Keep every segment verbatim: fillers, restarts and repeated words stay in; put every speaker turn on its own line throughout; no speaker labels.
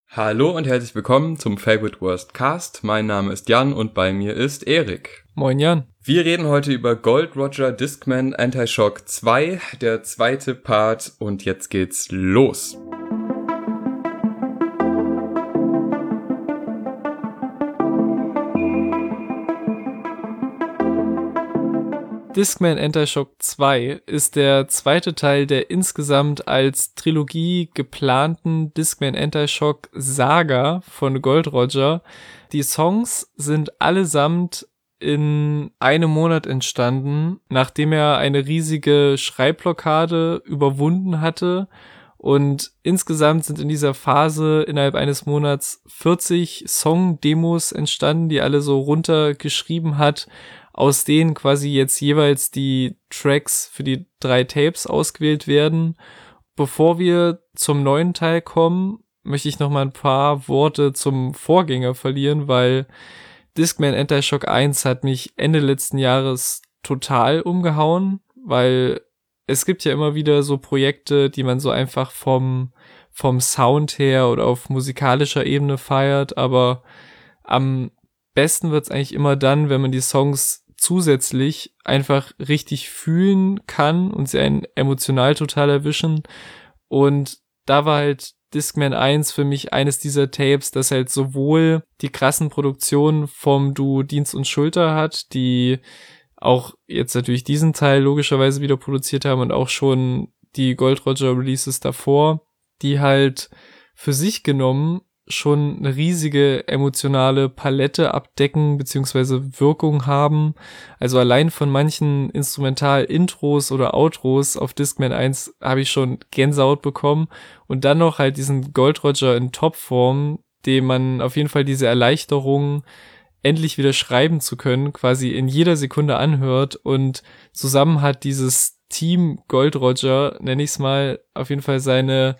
Hallo und herzlich willkommen zum Favorite Worst Cast. Mein Name ist Jan und bei mir ist Erik.
Moin Jan.
Wir reden heute über Gold Roger Discman Anti-Shock zwei, der zweite Part, und jetzt geht's los.
Discman Anti-Shock zwei ist der zweite Teil der insgesamt als Trilogie geplanten Discman Anti-Shock Saga von Gold Roger. Die Songs sind allesamt in einem Monat entstanden, nachdem er eine riesige Schreibblockade überwunden hatte, und insgesamt sind in dieser Phase innerhalb eines Monats vierzig Song-Demos entstanden, die alle so runtergeschrieben hat, aus denen quasi jetzt jeweils die Tracks für die drei Tapes ausgewählt werden. Bevor wir zum neuen Teil kommen, möchte ich noch mal ein paar Worte zum Vorgänger verlieren, weil Discman Anti-Shock eins hat mich Ende letzten Jahres total umgehauen, weil es gibt ja immer wieder so Projekte, die man so einfach vom, vom Sound her oder auf musikalischer Ebene feiert, aber am besten wird's eigentlich immer dann, wenn man die Songs zusätzlich einfach richtig fühlen kann und sie einen emotional total erwischen. Und da war halt Discman eins für mich eines dieser Tapes, das halt sowohl die krassen Produktionen vom Duo Dienst und Schulter hat, die auch jetzt natürlich diesen Teil logischerweise wieder produziert haben, und auch schon die Gold Roger Releases davor, die halt für sich genommen schon eine riesige emotionale Palette abdecken beziehungsweise Wirkung haben. Also allein von manchen Instrumental-Intros oder Outros auf Discman eins habe ich schon Gänsehaut bekommen, und dann noch halt diesen Gold Roger in Topform, dem man auf jeden Fall diese Erleichterung, endlich wieder schreiben zu können, quasi in jeder Sekunde anhört, und zusammen hat dieses Team Gold Roger, nenne ich es mal, auf jeden Fall seine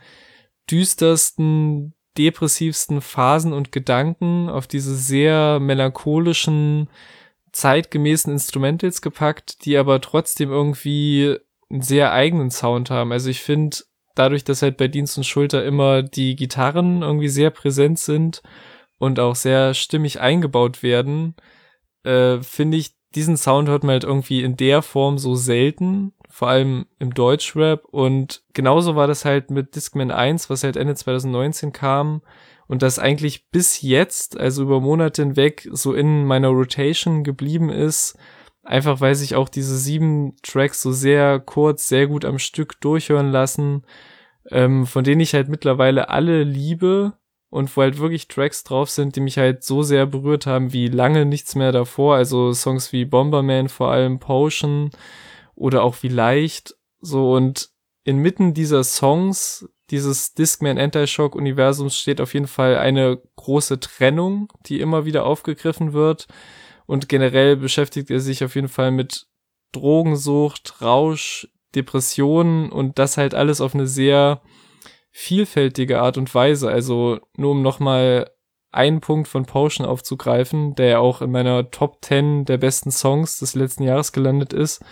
düstersten, depressivsten Phasen und Gedanken auf diese sehr melancholischen, zeitgemäßen Instrumentals gepackt, die aber trotzdem irgendwie einen sehr eigenen Sound haben. Also ich finde, dadurch, dass halt bei Dienst und Schulter immer die Gitarren irgendwie sehr präsent sind und auch sehr stimmig eingebaut werden, äh, finde ich, diesen Sound hört man halt irgendwie in der Form so selten, vor allem im Deutschrap. Und genauso war das halt mit Discman eins, was halt Ende zwanzig neunzehn kam und das eigentlich bis jetzt, also über Monate hinweg, so in meiner Rotation geblieben ist, einfach weil sich auch diese sieben Tracks so sehr kurz, sehr gut am Stück durchhören lassen, ähm, von denen ich halt mittlerweile alle liebe, und wo halt wirklich Tracks drauf sind, die mich halt so sehr berührt haben wie lange nichts mehr davor. Also Songs wie Bomberman, vor allem Potion, oder auch wie Leicht. So, und inmitten dieser Songs, dieses Discman Anti-Shock Universums, steht auf jeden Fall eine große Trennung, die immer wieder aufgegriffen wird. Und generell beschäftigt er sich auf jeden Fall mit Drogensucht, Rausch, Depressionen, und das halt alles auf eine sehr vielfältige Art und Weise. Also nur um nochmal einen Punkt von Potion aufzugreifen, der ja auch in meiner Top zehn der besten Songs des letzten Jahres gelandet ist.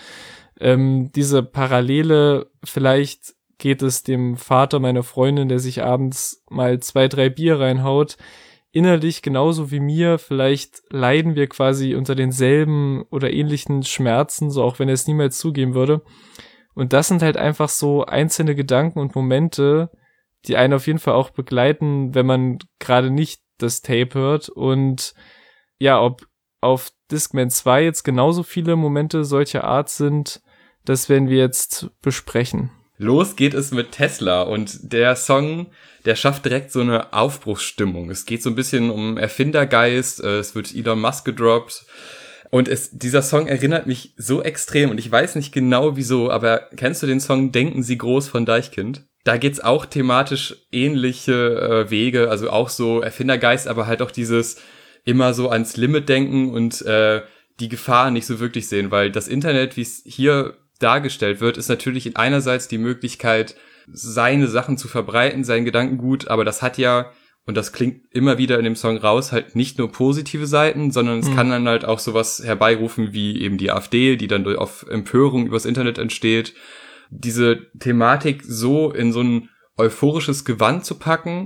Ähm, diese Parallele, vielleicht geht es dem Vater meiner Freundin, der sich abends mal zwei, drei Bier reinhaut, innerlich genauso wie mir. Vielleicht leiden wir quasi unter denselben oder ähnlichen Schmerzen, so auch wenn er es niemals zugeben würde. Und das sind halt einfach so einzelne Gedanken und Momente, die einen auf jeden Fall auch begleiten, wenn man gerade nicht das Tape hört. Und ja, ob auf Discman zwei jetzt genauso viele Momente solcher Art sind, das werden wir jetzt besprechen.
Los geht es mit Tesla, und der Song, der schafft direkt so eine Aufbruchsstimmung. Es geht so ein bisschen um Erfindergeist, es wird Elon Musk gedroppt. Und es, dieser Song erinnert mich so extrem, und ich weiß nicht genau wieso, aber kennst du den Song Denken Sie groß von Deichkind? Da geht's auch thematisch ähnliche äh, Wege, also auch so Erfindergeist, aber halt auch dieses immer so ans Limit denken und äh, die Gefahr nicht so wirklich sehen, weil das Internet, wie es hier dargestellt wird, ist natürlich einerseits die Möglichkeit, seine Sachen zu verbreiten, sein Gedankengut, aber das hat ja, und das klingt immer wieder in dem Song raus, halt nicht nur positive Seiten, sondern es mhm. kann dann halt auch sowas herbeirufen wie eben die AfD, die dann auf Empörung übers Internet entsteht. Diese Thematik so in so ein euphorisches Gewand zu packen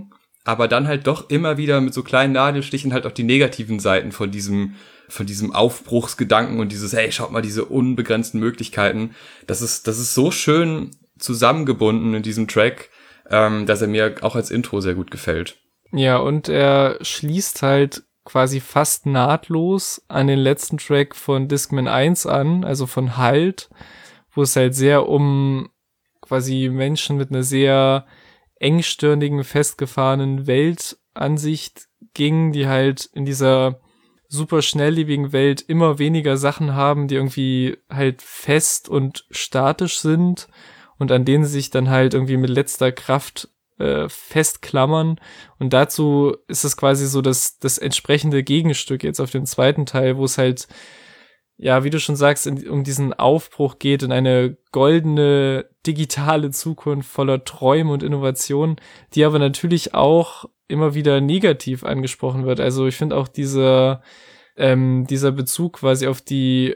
aber dann halt doch immer wieder mit so kleinen Nadelstichen halt auch die negativen Seiten von diesem von diesem Aufbruchsgedanken und dieses, hey, schaut mal, diese unbegrenzten Möglichkeiten. Das ist, das ist so schön zusammengebunden in diesem Track, ähm, dass er mir auch als Intro sehr gut gefällt.
Ja, und er schließt halt quasi fast nahtlos an den letzten Track von Discman eins an, also von Halt, wo es halt sehr um quasi Menschen mit einer sehr engstirnigen, festgefahrenen Weltansicht ging, die halt in dieser super schnelllebigen Welt immer weniger Sachen haben, die irgendwie halt fest und statisch sind und an denen sie sich dann halt irgendwie mit letzter Kraft äh, festklammern. Und dazu ist es quasi so das, das entsprechende Gegenstück jetzt auf dem zweiten Teil, wo es halt, ja, wie du schon sagst, in, um diesen Aufbruch geht in eine goldene digitale Zukunft voller Träume und Innovationen, die aber natürlich auch immer wieder negativ angesprochen wird. Also ich finde auch dieser, ähm, dieser Bezug quasi auf die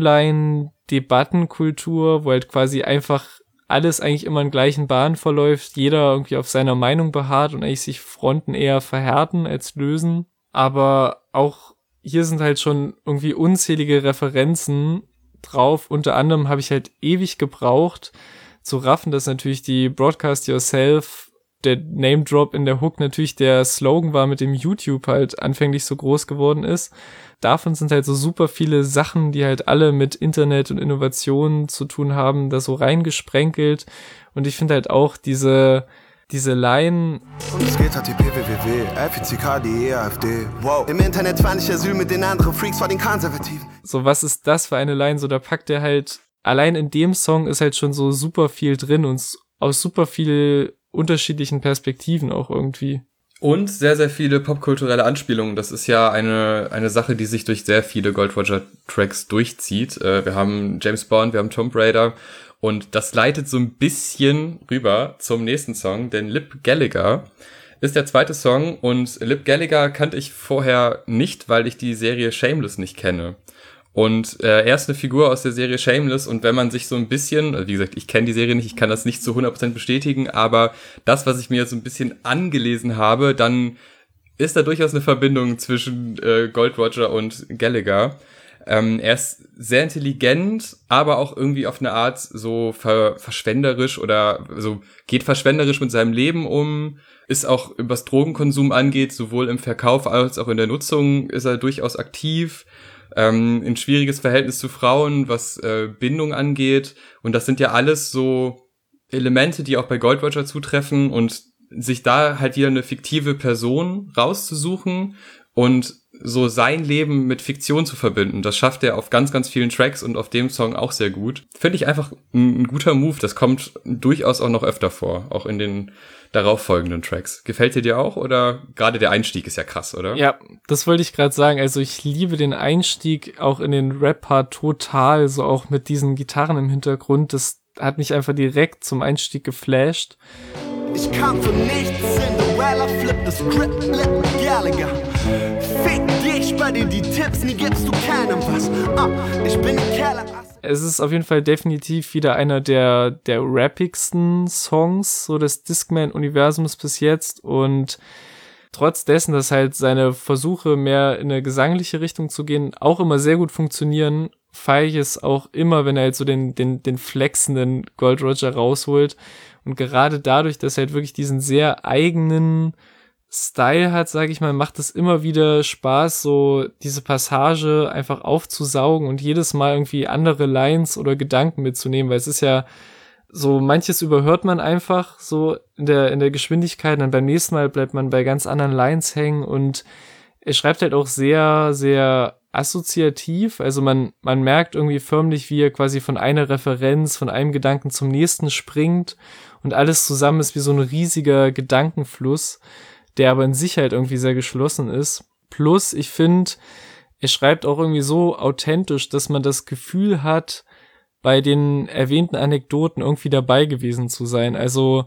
Online-Debattenkultur, wo halt quasi einfach alles eigentlich immer in gleichen Bahnen verläuft, jeder irgendwie auf seiner Meinung beharrt und eigentlich sich Fronten eher verhärten als lösen. Aber auch hier sind halt schon irgendwie unzählige Referenzen drauf. Unter anderem habe ich halt ewig gebraucht zu raffen, dass natürlich die Broadcast Yourself, der Name Drop in der Hook natürlich der Slogan war, mit dem YouTube halt anfänglich so groß geworden ist. Davon sind halt so super viele Sachen, die halt alle mit Internet und Innovationen zu tun haben, da so reingesprenkelt. Und ich finde halt auch diese diese Line.
Und es geht H T T P W W W, F I C K, die E A F D. Wow. Im Internet fand ich Asyl mit den anderen Freaks vor den Konservativen.
So, was ist das für eine Line? So, da packt er halt, allein in dem Song ist halt schon so super viel drin und aus super viel unterschiedlichen Perspektiven auch irgendwie.
Und sehr, sehr viele popkulturelle Anspielungen. Das ist ja eine eine Sache, die sich durch sehr viele Gold Roger Tracks durchzieht. Äh, wir haben James Bond, wir haben Tomb Raider und das leitet so ein bisschen rüber zum nächsten Song, denn Lip Gallagher ist der zweite Song und Lip Gallagher kannte ich vorher nicht, weil ich die Serie Shameless nicht kenne. Und äh, er ist eine Figur aus der Serie Shameless und wenn man sich so ein bisschen, also wie gesagt, ich kenne die Serie nicht, ich kann das nicht zu hundert Prozent bestätigen, aber das, was ich mir jetzt so ein bisschen angelesen habe, dann ist da durchaus eine Verbindung zwischen äh, Gold Roger und Gallagher. Ähm, er ist sehr intelligent, aber auch irgendwie auf eine Art so ver- verschwenderisch oder so geht verschwenderisch mit seinem Leben um, ist auch, was Drogenkonsum angeht, sowohl im Verkauf als auch in der Nutzung ist er durchaus aktiv. Ähm, ein schwieriges Verhältnis zu Frauen, was äh, Bindung angeht. Und das sind ja alles so Elemente, die auch bei Gold Roger zutreffen und sich da halt wieder eine fiktive Person rauszusuchen und so sein Leben mit Fiktion zu verbinden. Das schafft er auf ganz, ganz vielen Tracks und auf dem Song auch sehr gut. Finde ich einfach ein, ein guter Move. Das kommt durchaus auch noch öfter vor, auch in den darauffolgenden Tracks. Gefällt dir dir auch oder gerade der Einstieg ist ja krass, oder?
Ja, das wollte ich gerade sagen. Also ich liebe den Einstieg auch in den Rap-Part total, so auch mit diesen Gitarren im Hintergrund. Das hat mich einfach direkt zum Einstieg geflasht.
Ich kam von nichts, Cinderella, flip das Script, Lip Gallagher. Fick dich, bei dir die Tipps, nie gibst du keinem was. Uh, ich bin ein Keller.
Es ist auf jeden Fall definitiv wieder einer der der rappigsten Songs so des Discman-Universums bis jetzt und trotz dessen, dass halt seine Versuche mehr in eine gesangliche Richtung zu gehen auch immer sehr gut funktionieren, feiere ich es auch immer, wenn er halt so den den den flexenden Gold Roger rausholt und gerade dadurch, dass er halt wirklich diesen sehr eigenen Style hat, sage ich mal, macht es immer wieder Spaß, so diese Passage einfach aufzusaugen und jedes Mal irgendwie andere Lines oder Gedanken mitzunehmen, weil es ist ja so, manches überhört man einfach so in der in der Geschwindigkeit, dann beim nächsten Mal bleibt man bei ganz anderen Lines hängen und er schreibt halt auch sehr, sehr assoziativ, also man man merkt irgendwie förmlich, wie er quasi von einer Referenz, von einem Gedanken zum nächsten springt und alles zusammen ist wie so ein riesiger Gedankenfluss, der aber in sich halt irgendwie sehr geschlossen ist. Plus, ich finde, er schreibt auch irgendwie so authentisch, dass man das Gefühl hat, bei den erwähnten Anekdoten irgendwie dabei gewesen zu sein. Also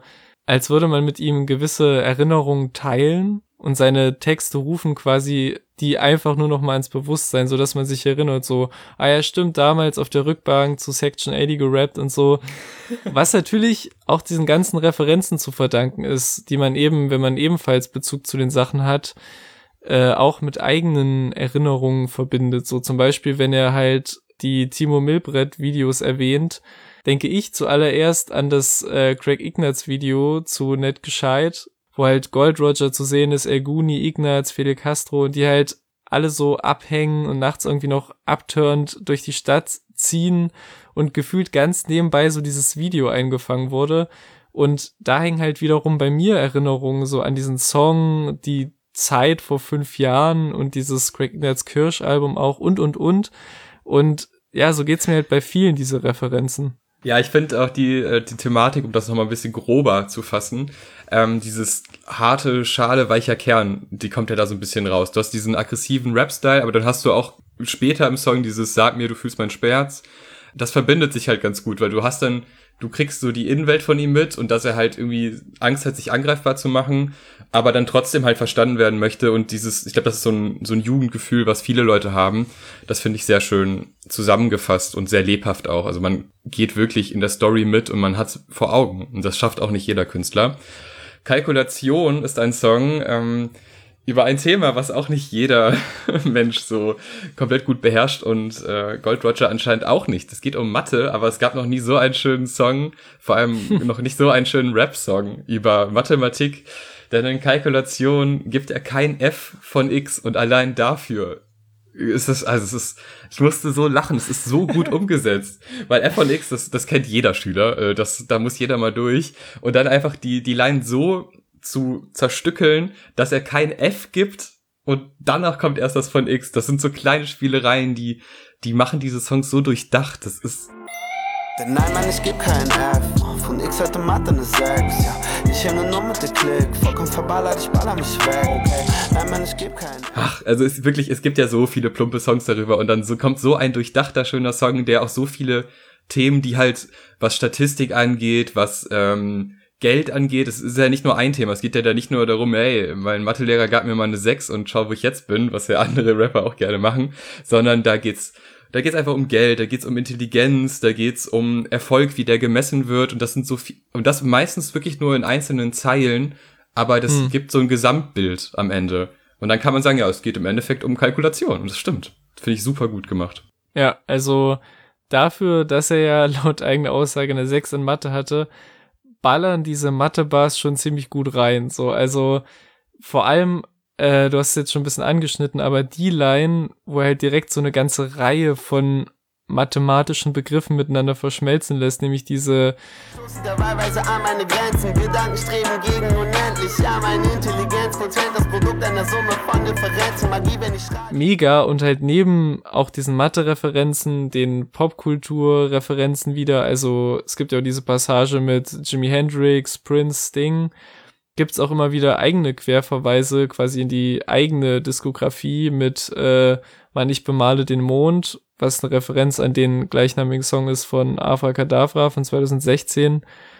als würde man mit ihm gewisse Erinnerungen teilen und seine Texte rufen quasi die einfach nur noch mal ins Bewusstsein, so dass man sich erinnert, so, ah ja, stimmt, damals auf der Rückbank zu Section achtzig gerappt und so, was natürlich auch diesen ganzen Referenzen zu verdanken ist, die man eben, wenn man ebenfalls Bezug zu den Sachen hat, äh, auch mit eigenen Erinnerungen verbindet, so zum Beispiel, wenn er halt die Timo Milbrett-Videos erwähnt, denke ich zuallererst an das äh, Craig Ignatz-Video zu Nett Gescheit, wo halt Gold Roger zu sehen ist, El Guni, Ignatz, Fidel Castro, und die halt alle so abhängen und nachts irgendwie noch abturnt durch die Stadt ziehen und gefühlt ganz nebenbei so dieses Video eingefangen wurde. Und da hängen halt wiederum bei mir Erinnerungen so an diesen Song, die Zeit vor fünf Jahren und dieses Craig Ignatz Kirsch-Album auch und, und, und. Und ja, so geht's mir halt bei vielen, diese Referenzen.
Ja, ich finde auch die, äh, die Thematik, um das nochmal ein bisschen grober zu fassen, ähm, dieses harte, schale, weicher Kern, die kommt ja da so ein bisschen raus. Du hast diesen aggressiven Rap-Style, aber dann hast du auch später im Song dieses Sag mir, du fühlst meinen Schmerz. Das verbindet sich halt ganz gut, weil du hast dann, du kriegst so die Innenwelt von ihm mit und dass er halt irgendwie Angst hat, sich angreifbar zu machen, aber dann trotzdem halt verstanden werden möchte und dieses, ich glaube, das ist so ein, so ein Jugendgefühl, was viele Leute haben. Das finde ich sehr schön zusammengefasst und sehr lebhaft auch. Also man geht wirklich in der Story mit und man hat's vor Augen und das schafft auch nicht jeder Künstler. Kalkulation ist ein Song, ähm, über ein Thema, was auch nicht jeder Mensch so komplett gut beherrscht und äh, Gold Roger anscheinend auch nicht. Es geht um Mathe, aber es gab noch nie so einen schönen Song, vor allem noch nicht so einen schönen Rap-Song über Mathematik, denn in Kalkulation gibt er kein F von X und allein dafür ist es, also es ist, ich musste so lachen, es ist so gut umgesetzt, weil F von X, das, das kennt jeder Schüler, äh, das, da muss jeder mal durch und dann einfach die, die Line so zu zerstückeln, dass er kein F gibt und danach kommt erst das von X. Das sind so kleine Spielereien, die die machen diese Songs so durchdacht. Das ist...
Denn nein, Mann, ich geb kein F. Von X hatte Mathe eine sechs. Ja, ich hänge nur mit der Klick. Vollkommen verballert, ich baller mich weg. Okay, nein, Mann, ich geb kein F.
Ach, also es ist wirklich, es gibt ja so viele plumpe Songs darüber und dann so kommt so ein durchdachter, schöner Song, der auch so viele Themen, die halt, was Statistik angeht, was ähm, Geld angeht, es ist ja nicht nur ein Thema, es geht ja da nicht nur darum, ey, mein Mathelehrer gab mir mal eine sechs und schau, wo ich jetzt bin, was ja andere Rapper auch gerne machen, sondern da geht's, da geht's einfach um Geld, da geht's um Intelligenz, da geht's um Erfolg, wie der gemessen wird und das sind so viel, und das meistens wirklich nur in einzelnen Zeilen, aber das hm. gibt so ein Gesamtbild am Ende. Und dann kann man sagen, ja, es geht im Endeffekt um Kalkulation und das stimmt. Finde ich super gut gemacht.
Ja, also dafür, dass er ja laut eigener Aussage eine sechs in Mathe hatte, ballern diese Mathe-Bars schon ziemlich gut rein. So, also vor allem, äh, du hast es jetzt schon ein bisschen angeschnitten, aber die Line, wo er halt direkt so eine ganze Reihe von mathematischen Begriffen miteinander verschmelzen lässt, nämlich diese
Wahlweise an meine Grenzen, Gedanken streben gegen unendlich, ja, meine Intelligenz Prozent, das Produkt einer Summe von Differenzen, Magie, wenn ich schreibe.
Mega, und halt neben auch diesen Mathe-Referenzen, den Popkultur-Referenzen wieder, also es gibt ja auch diese Passage mit Jimi Hendrix, Prince, Sting, gibt's auch immer wieder eigene Querverweise quasi in die eigene Diskografie mit äh, Mann, ich bemale den Mond, was eine Referenz an den gleichnamigen Song ist von Abracadabra von zwanzig sechzehn.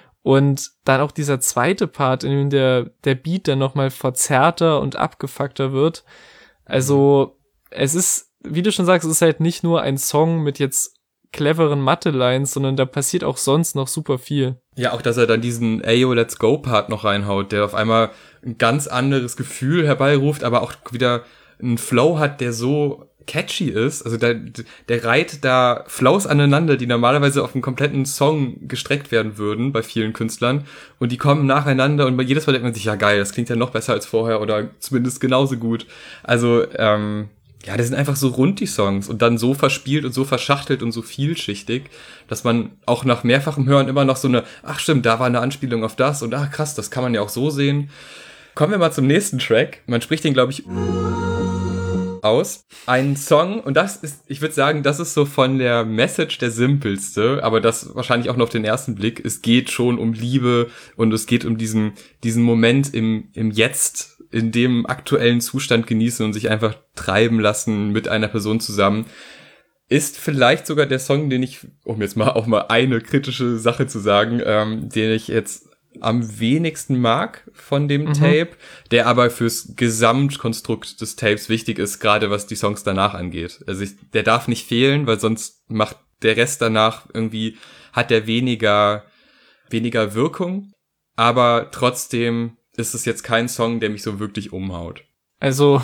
Und dann auch dieser zweite Part, in dem der, der Beat dann nochmal verzerrter und abgefuckter wird. Also es ist, wie du schon sagst, es ist halt nicht nur ein Song mit jetzt cleveren Mathe-Lines, sondern da passiert auch sonst noch super viel.
Ja, auch, dass er dann diesen Ayo, Let's Go Part noch reinhaut, der auf einmal ein ganz anderes Gefühl herbeiruft, aber auch wieder einen Flow hat, der so catchy ist, also der, der reiht da Flows aneinander, die normalerweise auf einen kompletten Song gestreckt werden würden bei vielen Künstlern und die kommen nacheinander und jedes Mal denkt man sich, ja geil, das klingt ja noch besser als vorher oder zumindest genauso gut. Also, ähm, ja, das sind einfach so rund die Songs und dann so verspielt und so verschachtelt und so vielschichtig, dass man auch nach mehrfachem Hören immer noch so eine, ach stimmt, da war eine Anspielung auf das und ach krass, das kann man ja auch so sehen. Kommen wir mal zum nächsten Track. Man spricht den, glaube ich, aus. Ein Song, und das ist, ich würde sagen, das ist so von der Message der simpelste, aber das wahrscheinlich auch nur auf den ersten Blick. Es geht schon um Liebe und es geht um diesen, diesen Moment im, im Jetzt, in dem aktuellen Zustand genießen und sich einfach treiben lassen mit einer Person zusammen. Ist vielleicht sogar der Song, den ich, um jetzt mal auch mal eine kritische Sache zu sagen, ähm, den ich jetzt am wenigsten mag von dem
mhm.
Tape, der aber fürs Gesamtkonstrukt des Tapes wichtig ist, gerade was die Songs danach angeht. Also ich, der darf nicht fehlen, weil sonst macht der Rest danach irgendwie, hat der weniger, weniger Wirkung, aber trotzdem ist es jetzt kein Song, der mich so wirklich umhaut.
Also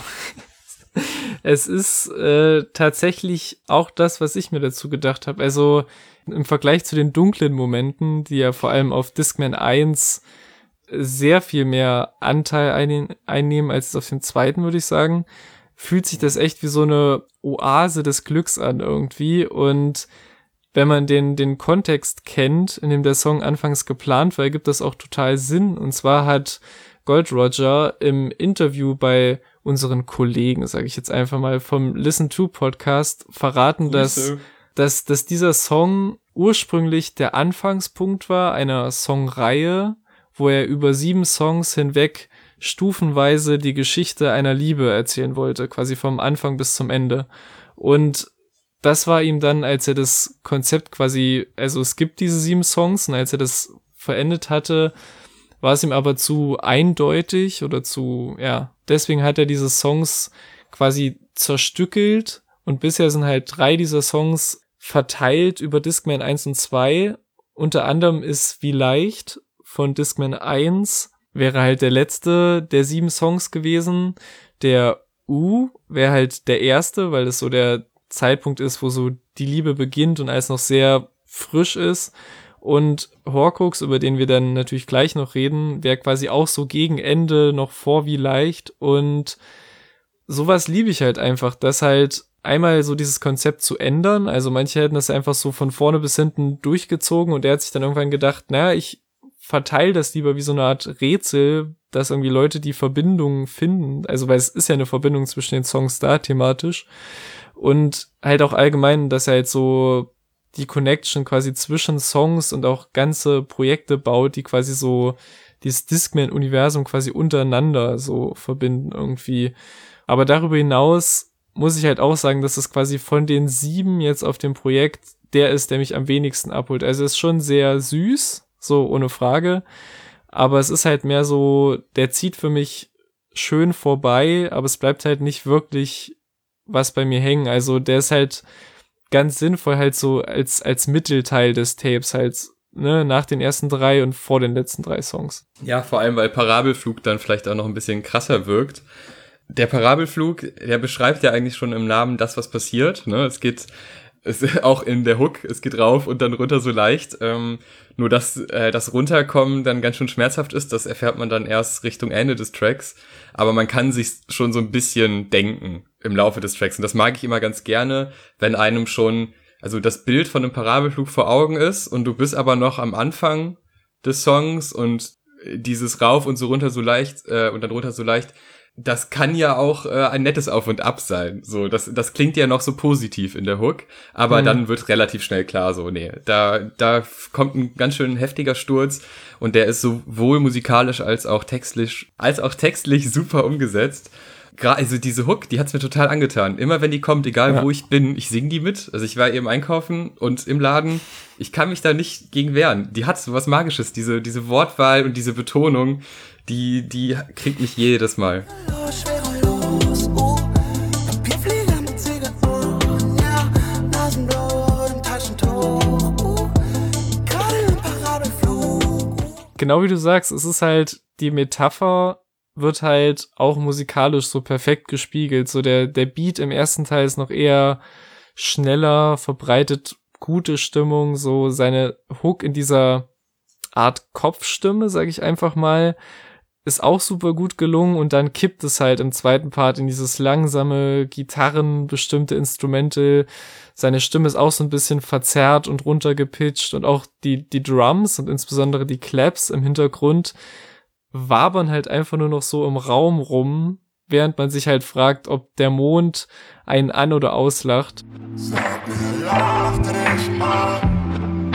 es ist äh, tatsächlich auch das, was ich mir dazu gedacht habe. Also im Vergleich zu den dunklen Momenten, die ja vor allem auf Discman eins sehr viel mehr Anteil ein- einnehmen als auf dem zweiten, würde ich sagen, fühlt sich das echt wie so eine Oase des Glücks an irgendwie. Und wenn man den den Kontext kennt, in dem der Song anfangs geplant war, ergibt das auch total Sinn. Und zwar hat Gold Roger im Interview bei unseren Kollegen, sage ich jetzt einfach mal, vom Listen to Podcast verraten, dass, dass, dass dieser Song ursprünglich der Anfangspunkt war einer Songreihe, wo er über sieben Songs hinweg stufenweise die Geschichte einer Liebe erzählen wollte, quasi vom Anfang bis zum Ende. Und das war ihm dann, als er das Konzept quasi, also es gibt diese sieben Songs, und als er das verendet hatte, war es ihm aber zu eindeutig oder zu, ja, deswegen hat er diese Songs quasi zerstückelt, und bisher sind halt drei dieser Songs verteilt über Discman eins und zwei. Unter anderem ist Wie leicht von Discman eins, wäre halt der letzte der sieben Songs gewesen. Der U wäre halt der erste, weil das so der Zeitpunkt ist, wo so die Liebe beginnt und alles noch sehr frisch ist. Und Horcrux, über den wir dann natürlich gleich noch reden, wäre quasi auch so gegen Ende noch vor Wie leicht. Und sowas liebe ich halt einfach, dass halt einmal so dieses Konzept zu ändern. Also manche hätten das einfach so von vorne bis hinten durchgezogen, und er hat sich dann irgendwann gedacht, naja, ich verteile das lieber wie so eine Art Rätsel, dass irgendwie Leute die Verbindung finden. Also weil es ist ja eine Verbindung zwischen den Songs da thematisch. Und halt auch allgemein, dass er halt so die Connection quasi zwischen Songs und auch ganze Projekte baut, die quasi so dieses Discman-Universum quasi untereinander so verbinden irgendwie. Aber darüber hinaus muss ich halt auch sagen, dass es quasi von den sieben jetzt auf dem Projekt der ist, der mich am wenigsten abholt. Also es ist schon sehr süß, so ohne Frage, aber es ist halt mehr so, der zieht für mich schön vorbei, aber es bleibt halt nicht wirklich was bei mir hängen. Also der ist halt ganz sinnvoll halt so als als Mittelteil des Tapes halt, ne, nach den ersten drei und vor den letzten drei Songs.
Ja, vor allem, weil Parabelflug dann vielleicht auch noch ein bisschen krasser wirkt. Der Parabelflug, der beschreibt ja eigentlich schon im Namen das, was passiert, ne? Es geht, es ist auch in der Hook, es geht rauf und dann runter so leicht. Ähm, nur dass äh, das Runterkommen dann ganz schön schmerzhaft ist, das erfährt man dann erst Richtung Ende des Tracks. Aber man kann sich schon so ein bisschen denken im Laufe des Tracks. Und das mag ich immer ganz gerne, wenn einem schon, also das Bild von einem Parabelflug vor Augen ist und du bist aber noch am Anfang des Songs und dieses rauf und so runter so leicht äh, und dann runter so leicht, das kann ja auch äh, ein nettes Auf und Ab sein. So, das das klingt ja noch so positiv in der Hook, aber mhm. dann wird relativ schnell klar, so, nee, da da kommt ein ganz schön heftiger Sturz, und der ist sowohl musikalisch als auch textlich, als auch textlich super umgesetzt. Gerade, also diese Hook, die hat's mir total angetan. Immer wenn die kommt, egal ja. wo ich bin, ich sing die mit. Also ich war eben einkaufen und im Laden, ich kann mich da nicht gegen wehren. Die hat so was Magisches, diese diese Wortwahl und diese Betonung, die die kriegt mich jedes Mal.
Genau wie du sagst, es ist halt, die Metapher wird halt auch musikalisch so perfekt gespiegelt. So der der Beat im ersten Teil ist noch eher schneller, verbreitet gute Stimmung, so seine Hook in dieser Art Kopfstimme, sag ich einfach mal, ist auch super gut gelungen, und dann kippt es halt im zweiten Part in dieses langsame Gitarren, bestimmte Instrumente. Seine Stimme ist auch so ein bisschen verzerrt und runtergepitcht, und auch die die Drums und insbesondere die Claps im Hintergrund wabern halt einfach nur noch so im Raum rum, während man sich halt fragt, ob der Mond einen an- oder auslacht.
Sag mir, lacht dich an.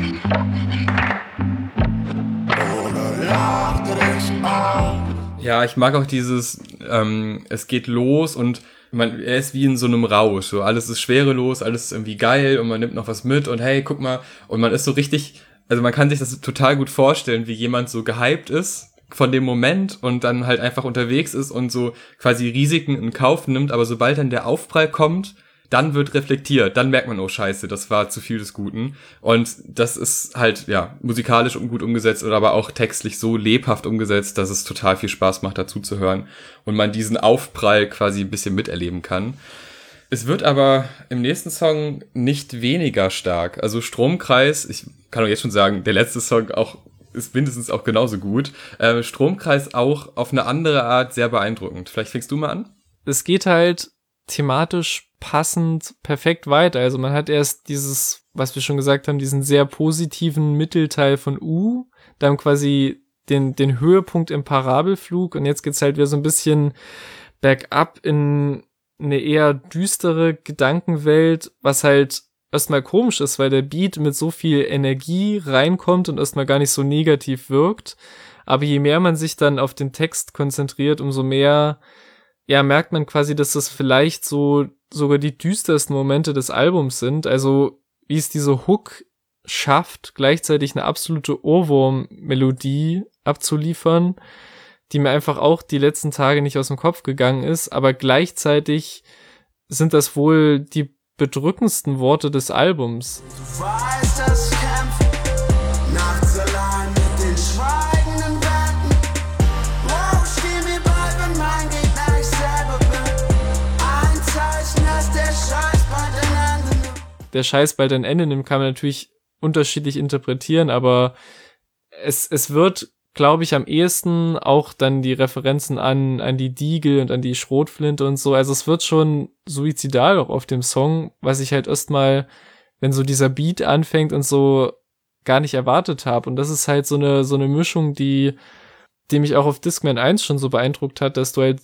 Oder lacht dich an.
Ja, ich mag auch dieses, ähm, es geht los und man, er ist wie in so einem Rausch, so alles ist schwerelos, alles ist irgendwie geil und man nimmt noch was mit und hey, guck mal, und man ist so richtig also man kann sich das total gut vorstellen, wie jemand so gehypt ist von dem Moment und dann halt einfach unterwegs ist und so quasi Risiken in Kauf nimmt, aber sobald dann der Aufprall kommt, dann wird reflektiert, dann merkt man, oh scheiße, das war zu viel des Guten. Und das ist halt, ja, musikalisch gut umgesetzt oder aber auch textlich so lebhaft umgesetzt, dass es total viel Spaß macht, dazu zu hören und man diesen Aufprall quasi ein bisschen miterleben kann. Es wird aber im nächsten Song nicht weniger stark. Also Stromkreis, ich kann auch jetzt schon sagen, der letzte Song auch ist mindestens auch genauso gut. Äh, Stromkreis auch auf eine andere Art sehr beeindruckend. Vielleicht fängst du mal an?
Es geht halt thematisch passend perfekt weiter. Also man hat erst dieses, was wir schon gesagt haben, diesen sehr positiven Mittelteil von U, dann quasi den, den Höhepunkt im Parabelflug und jetzt geht's halt wieder so ein bisschen bergab in eine eher düstere Gedankenwelt, was halt erstmal komisch ist, weil der Beat mit so viel Energie reinkommt und erstmal gar nicht so negativ wirkt. Aber je mehr man sich dann auf den Text konzentriert, umso mehr, ja, merkt man quasi, dass das vielleicht so sogar die düstersten Momente des Albums sind. Also, wie es diese Hook schafft, gleichzeitig eine absolute Ohrwurm-Melodie abzuliefern, die mir einfach auch die letzten Tage nicht aus dem Kopf gegangen ist, aber gleichzeitig sind das wohl die bedrückendsten Worte des Albums.
Du weißt, dass ich kämpfe, nachts allein mit den schweigenden Wänden. Wow, steh mir bei, wenn mein Gegner ich selber bin. Ein Zeichen, dass der Scheiß bald ein Ende nimmt.
Der Scheiß bald ein Ende nimmt, kann man natürlich unterschiedlich interpretieren, aber es, es wird, glaube ich, am ehesten auch dann die Referenzen an an die Diegel und an die Schrotflinte und so. Also es wird schon suizidal auch auf dem Song, was ich halt erstmal, wenn so dieser Beat anfängt und so, gar nicht erwartet habe. Und das ist halt so eine so eine Mischung, die die mich auch auf Discman eins schon so beeindruckt hat, dass du halt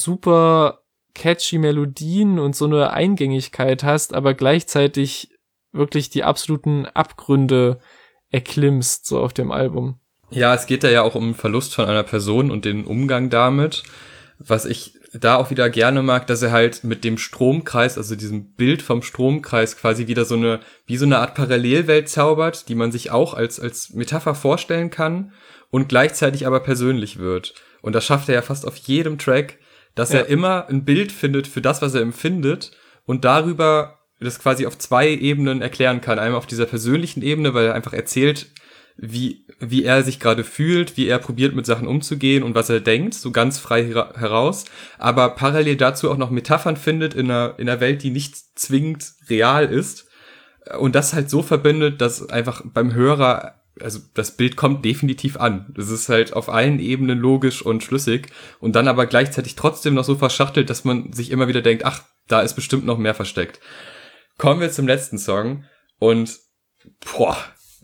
super catchy Melodien und so eine Eingängigkeit hast, aber gleichzeitig wirklich die absoluten Abgründe erklimmst, so auf dem Album.
Ja, es geht da ja auch um Verlust von einer Person und den Umgang damit. Was ich da auch wieder gerne mag, dass er halt mit dem Stromkreis, also diesem Bild vom Stromkreis quasi wieder so eine, wie so eine Art Parallelwelt zaubert, die man sich auch als, als Metapher vorstellen kann und gleichzeitig aber persönlich wird. Und das schafft er ja fast auf jedem Track, dass ja. er immer ein Bild findet für das, was er empfindet und darüber das quasi auf zwei Ebenen erklären kann. Einmal auf dieser persönlichen Ebene, weil er einfach erzählt, wie wie er sich gerade fühlt, wie er probiert mit Sachen umzugehen und was er denkt, so ganz frei hera- heraus, aber parallel dazu auch noch Metaphern findet in einer in einer Welt, die nicht zwingend real ist und das halt so verbindet, dass einfach beim Hörer, also das Bild kommt definitiv an. Das ist halt auf allen Ebenen logisch und schlüssig und dann aber gleichzeitig trotzdem noch so verschachtelt, dass man sich immer wieder denkt, ach, da ist bestimmt noch mehr versteckt. Kommen wir zum letzten Song und boah,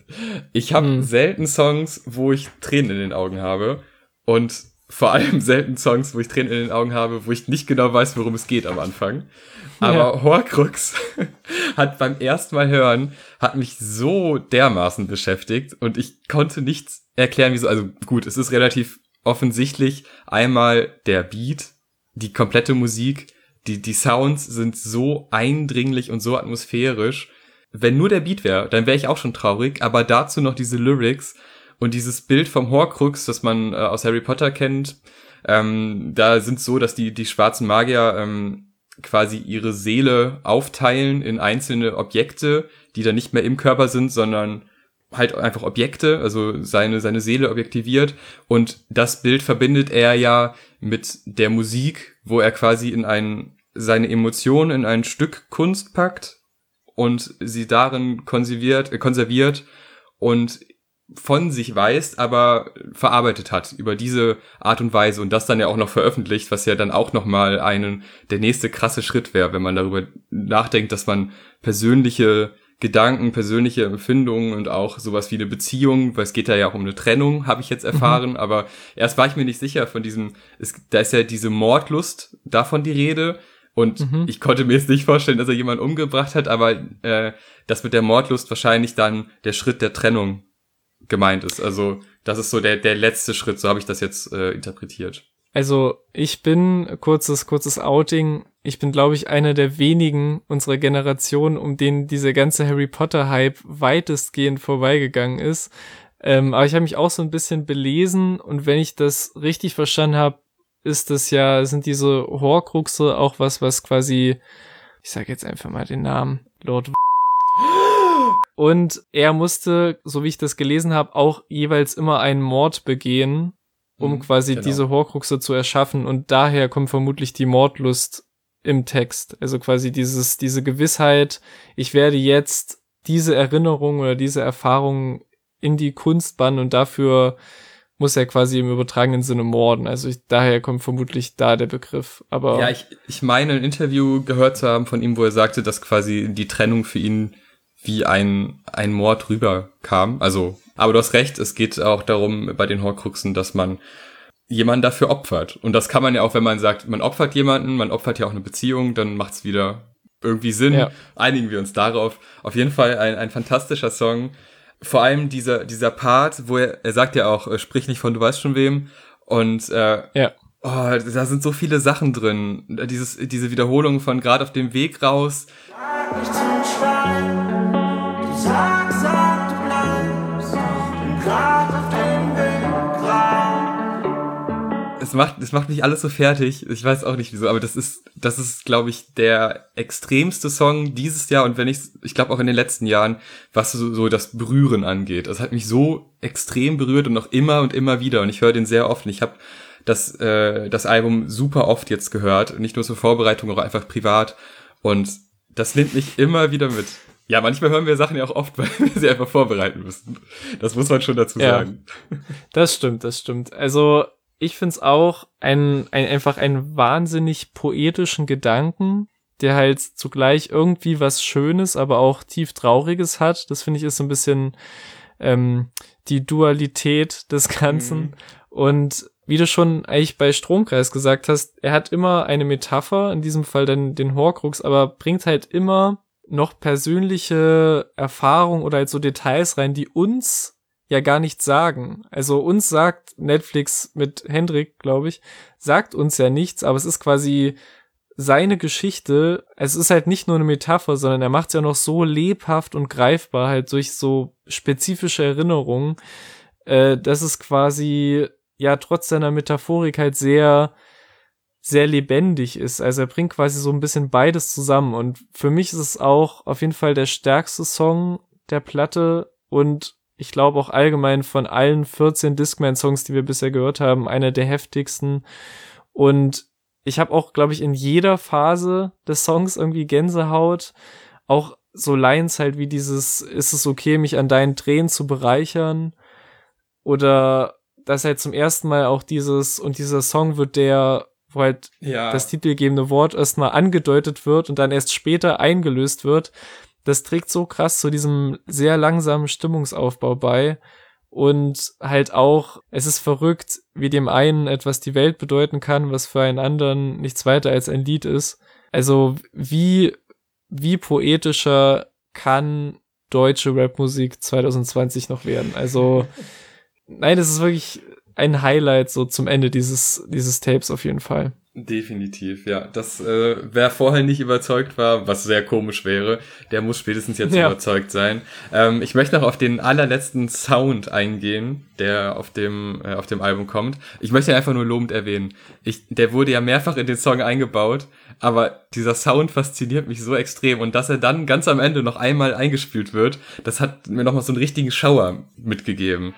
ich habe hm. selten Songs, wo ich Tränen in den Augen habe und vor allem selten Songs, wo ich Tränen in den Augen habe, wo ich nicht genau weiß, worum es geht am Anfang. Aber ja. Horcrux hat beim ersten Mal hören, hat mich so dermaßen beschäftigt und ich konnte nichts erklären, wieso. Also gut, es ist relativ offensichtlich einmal der Beat, die komplette Musik, die, die Sounds sind so eindringlich und so atmosphärisch. Wenn nur der Beat wäre, dann wäre ich auch schon traurig, aber dazu noch diese Lyrics und dieses Bild vom Horcrux, das man äh, aus Harry Potter kennt, ähm, da sind so, dass die die schwarzen Magier ähm, quasi ihre Seele aufteilen in einzelne Objekte, die dann nicht mehr im Körper sind, sondern halt einfach Objekte, also seine seine Seele objektiviert und das Bild verbindet er ja mit der Musik, wo er quasi in ein seine Emotionen in ein Stück Kunst packt und sie darin konserviert, äh, konserviert und von sich weist, aber verarbeitet hat über diese Art und Weise und das dann ja auch noch veröffentlicht, was ja dann auch nochmal einen, der nächste krasse Schritt wäre, wenn man darüber nachdenkt, dass man persönliche Gedanken, persönliche Empfindungen und auch sowas wie eine Beziehung, weil es geht da ja auch um eine Trennung, habe ich jetzt erfahren, mhm. aber erst war ich mir nicht sicher von diesem, es, da ist ja diese Mordlust, davon die Rede. Und mhm. ich konnte mir jetzt nicht vorstellen, dass er jemanden umgebracht hat, aber äh, dass mit der Mordlust wahrscheinlich dann der Schritt der Trennung gemeint ist. Also das ist so der der letzte Schritt, so habe ich das jetzt äh, interpretiert.
Also ich bin, kurzes, kurzes Outing, ich bin, glaube ich, einer der wenigen unserer Generation, um denen dieser ganze Harry Potter-Hype weitestgehend vorbeigegangen ist. Ähm, aber ich habe mich auch so ein bisschen belesen und wenn ich das richtig verstanden habe, ist das ja, sind diese Horcruxe auch was, was quasi, ich sage jetzt einfach mal den Namen, Lord W. Und er musste, so wie ich das gelesen habe, auch jeweils immer einen Mord begehen, um quasi genau. diese Horcruxe zu erschaffen und daher kommt vermutlich die Mordlust im Text. Also quasi dieses, diese Gewissheit, ich werde jetzt diese Erinnerung oder diese Erfahrung in die Kunst bannen und dafür muss er quasi im übertragenen Sinne morden. Also ich, daher kommt vermutlich da der Begriff. Aber
ja, ich, ich meine, ein Interview gehört zu haben von ihm, wo er sagte, dass quasi die Trennung für ihn wie ein, ein Mord rüberkam. Also, aber du hast recht, es geht auch darum bei den Horcruxen, dass man jemanden dafür opfert. Und das kann man ja auch, wenn man sagt, man opfert jemanden, man opfert ja auch eine Beziehung, dann macht's wieder irgendwie Sinn. Ja. Einigen wir uns darauf. Auf jeden Fall ein, ein fantastischer Song. Vor allem dieser, dieser Part, wo er, er sagt ja auch, äh, sprich nicht von du weißt schon wem. Und, äh, ja. oh, da sind so viele Sachen drin. Dieses, diese Wiederholung von gerade auf dem Weg raus.
Nicht zum Schwein. Sag, sag, du bleibst, bin grad auf dem Weg rein.
Es macht, es macht mich alles so fertig. Ich weiß auch nicht wieso, aber das ist, das ist, glaube ich, der extremste Song dieses Jahr und wenn ich, ich glaube auch in den letzten Jahren, was so, so das Berühren angeht. Das hat mich so extrem berührt und noch immer und immer wieder und ich höre den sehr oft. Und ich habe das, äh, das Album super oft jetzt gehört, nicht nur zur Vorbereitung, auch einfach privat und das nimmt mich immer wieder mit. Ja, manchmal hören wir Sachen ja auch oft, weil wir sie einfach vorbereiten müssen. Das muss man schon dazu
ja,
sagen.
Das stimmt, das stimmt. Also ich find's auch ein, ein einfach einen wahnsinnig poetischen Gedanken, der halt zugleich irgendwie was Schönes, aber auch tief Trauriges hat. Das finde ich ist so ein bisschen ähm, die Dualität des Ganzen. Mhm. Und wie du schon eigentlich bei Stromkreis gesagt hast, er hat immer eine Metapher, in diesem Fall dann den Horcrux, aber bringt halt immer noch persönliche Erfahrungen oder halt so Details rein, die uns ja gar nichts sagen. Also uns sagt Netflix mit Hendrik, glaube ich, sagt uns ja nichts, aber es ist quasi seine Geschichte. Es ist halt nicht nur eine Metapher, sondern er macht es ja noch so lebhaft und greifbar, halt durch so spezifische Erinnerungen, äh, dass es quasi ja trotz seiner Metaphorik halt sehr sehr lebendig ist. Also er bringt quasi so ein bisschen beides zusammen und für mich ist es auch auf jeden Fall der stärkste Song der Platte und ich glaube auch allgemein von allen vierzehn Discman-Songs, die wir bisher gehört haben, einer der heftigsten und ich habe auch, glaube ich, in jeder Phase des Songs irgendwie Gänsehaut, auch so Lines halt wie dieses, ist es okay, mich an deinen Tränen zu bereichern oder dass halt zum ersten Mal auch dieses, und dieser Song wird der wo halt ja. das titelgebende Wort erstmal angedeutet wird und dann erst später eingelöst wird, das trägt so krass zu diesem sehr langsamen Stimmungsaufbau bei und halt auch, es ist verrückt, wie dem einen etwas die Welt bedeuten kann, was für einen anderen nichts weiter als ein Lied ist. Also wie, wie poetischer kann deutsche Rapmusik zwanzig zwanzig noch werden? Also nein, das ist wirklich ein Highlight so zum Ende dieses dieses Tapes auf jeden Fall.
Definitiv, ja. Das, äh, wer vorher nicht überzeugt war, was sehr komisch wäre, der muss spätestens jetzt ja. überzeugt sein. Ähm, ich möchte noch auf den allerletzten Sound eingehen, der auf dem äh, auf dem Album kommt. Ich möchte ihn einfach nur lobend erwähnen. Ich, der wurde ja mehrfach in den Song eingebaut, aber dieser Sound fasziniert mich so extrem und dass er dann ganz am Ende noch einmal eingespielt wird, das hat mir nochmal so einen richtigen Schauer mitgegeben.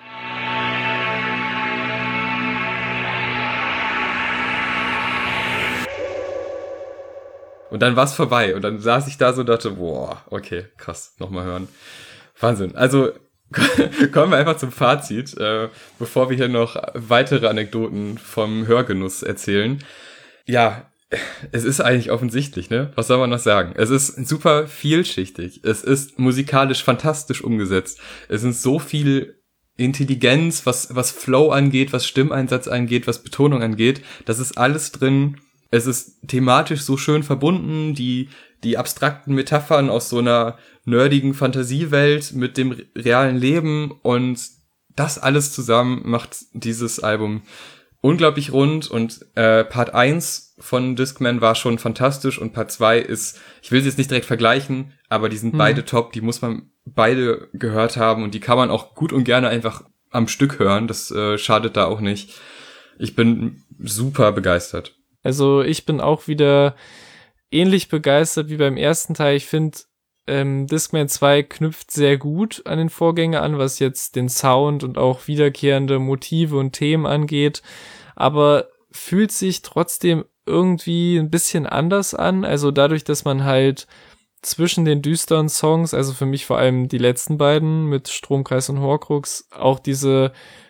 Und dann war's vorbei. Und dann saß ich da so und dachte, boah, okay, krass, nochmal hören. Wahnsinn. Also kommen wir einfach zum Fazit, äh, bevor wir hier noch weitere Anekdoten vom Hörgenuss erzählen. Ja, es ist eigentlich offensichtlich, ne? Was soll man noch sagen? Es ist super vielschichtig. Es ist musikalisch fantastisch umgesetzt. Es ist so viel Intelligenz, was, was Flow angeht, was Stimmeinsatz angeht, was Betonung angeht. Das ist alles drin. Es ist thematisch so schön verbunden, die die abstrakten Metaphern aus so einer nerdigen Fantasiewelt mit dem realen Leben und das alles zusammen macht dieses Album unglaublich rund und äh, Part eins von Discman war schon fantastisch und Part zwei ist, ich will sie jetzt nicht direkt vergleichen, aber die sind hm. beide top, die muss man beide gehört haben und die kann man auch gut und gerne einfach am Stück hören, das äh, schadet da auch nicht. Ich bin super begeistert.
Also ich bin auch wieder ähnlich begeistert wie beim ersten Teil. Ich finde, ähm, Discman zwei knüpft sehr gut an den Vorgänger an, was jetzt den Sound und auch wiederkehrende Motive und Themen angeht, aber fühlt sich trotzdem irgendwie ein bisschen anders an. Also dadurch, dass man halt zwischen den düsteren Songs, also für mich vor allem die letzten beiden mit Stromkreis und Horcrux, auch diese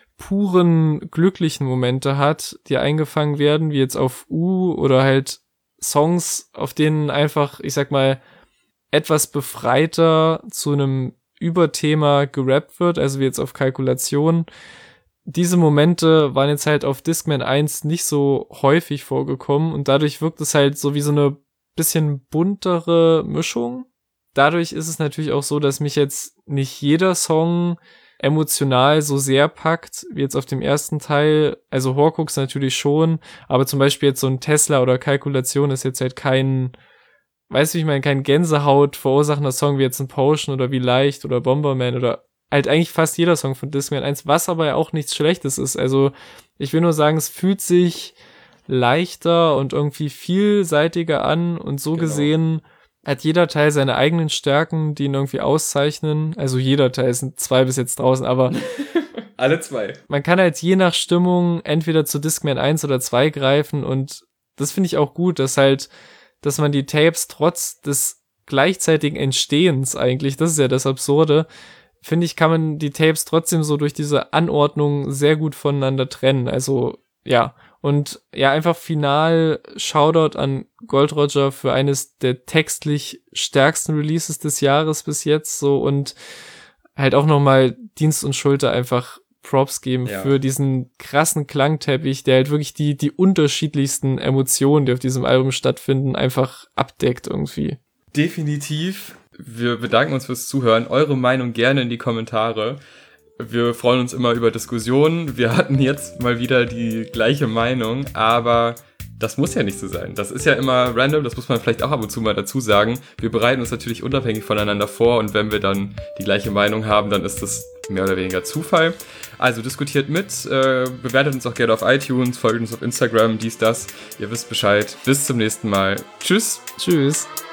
puren, glücklichen Momente hat, die eingefangen werden, wie jetzt auf U oder halt Songs, auf denen einfach, ich sag mal, etwas befreiter zu einem Überthema gerappt wird, also wie jetzt auf Kalkulation. Diese Momente waren jetzt halt auf Discman eins nicht so häufig vorgekommen und dadurch wirkt es halt so wie so eine bisschen buntere Mischung. Dadurch ist es natürlich auch so, dass mich jetzt nicht jeder Song emotional so sehr packt, wie jetzt auf dem ersten Teil. Also Horcrux natürlich schon, aber zum Beispiel jetzt so ein Tesla oder Kalkulation ist jetzt halt kein, weißt du, ich meine, kein Gänsehaut verursachender Song wie jetzt ein Potion oder wie Leicht oder Bomberman oder halt eigentlich fast jeder Song von Discman eins, was aber ja auch nichts Schlechtes ist. Also ich will nur sagen, es fühlt sich leichter und irgendwie vielseitiger an und so genau. Gesehen hat jeder Teil seine eigenen Stärken, die ihn irgendwie auszeichnen. Also jeder Teil, es sind zwei bis jetzt draußen, aber
alle zwei.
Man kann halt je nach Stimmung entweder zu Discman eins oder zwei greifen und das finde ich auch gut, dass halt, dass man die Tapes trotz des gleichzeitigen Entstehens eigentlich, das ist ja das Absurde, finde ich, kann man die Tapes trotzdem so durch diese Anordnung sehr gut voneinander trennen. Also, ja. Und ja, einfach final Shoutout an Gold Roger für eines der textlich stärksten Releases des Jahres bis jetzt so und halt auch nochmal Dienst und Schulter einfach Props geben ja. für diesen krassen Klangteppich, der halt wirklich die, die unterschiedlichsten Emotionen, die auf diesem Album stattfinden, einfach abdeckt irgendwie.
Definitiv. Wir bedanken uns fürs Zuhören. Eure Meinung gerne in die Kommentare. Wir freuen uns immer über Diskussionen. Wir hatten jetzt mal wieder die gleiche Meinung, aber das muss ja nicht so sein. Das ist ja immer random, das muss man vielleicht auch ab und zu mal dazu sagen. Wir bereiten uns natürlich unabhängig voneinander vor und wenn wir dann die gleiche Meinung haben, dann ist das mehr oder weniger Zufall. Also diskutiert mit, äh, bewertet uns auch gerne auf iTunes, folgt uns auf Instagram, dies, das. Ihr wisst Bescheid. Bis zum nächsten Mal. Tschüss.
Tschüss.